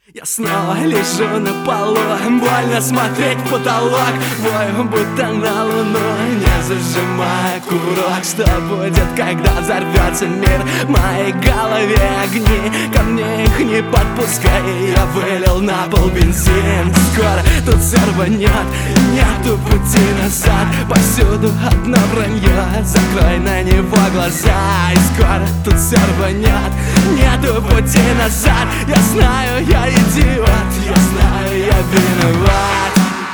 Я снова лежу на полу, больно смотреть в потолок. Вою будто на луну, не зажимая курок. Что будет, когда взорвется мир? В моей голове огни, ко мне их не подпускай. Я вылил на пол бензин, скоро тут все рванет. Нету пути назад, повсюду одно вранье. Закрой на него глаза, и скоро тут все рванет. Нету пути назад, я знаю, я идиот, я знаю, я виноват.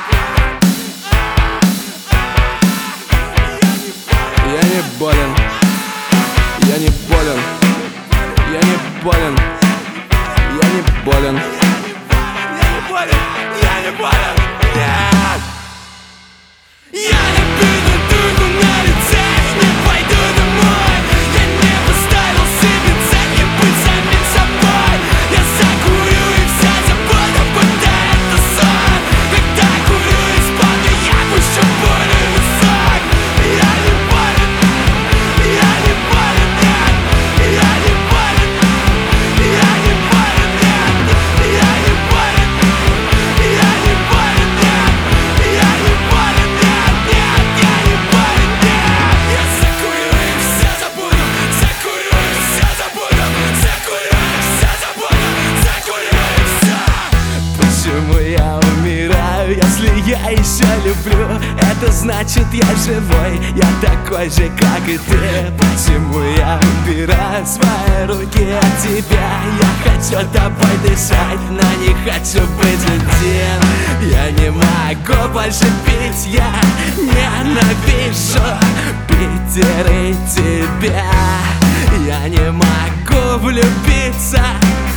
Я не болен, я не болен, я не болен, я не болен, я не болен, я не болен, нет. Я не пью дурку на лице, не пойду домой. Я не поставил себе цель не быть самим собой. Я закурю и все забуду, будто это сон. Когда курю из банки, я пущу более высок. Я не болен, я не болен, нет. Я не болен, я не болен, нет. Я не болен, я не болен, нет. Я не болен, нет, нет, я не болен, нет. Я закурю и все забуду, закурю и все забуду, закурю и все забуду, закурю и все. Почему я умираю, если я еще люблю? Это значит, я живой, я такой же, как и ты. Почему я убираю свои руки от тебя? Я хочу тобой дышать, но не хочу быть один. Я не могу больше пить, я ненавижу Питер и тебя. Я не могу влюбиться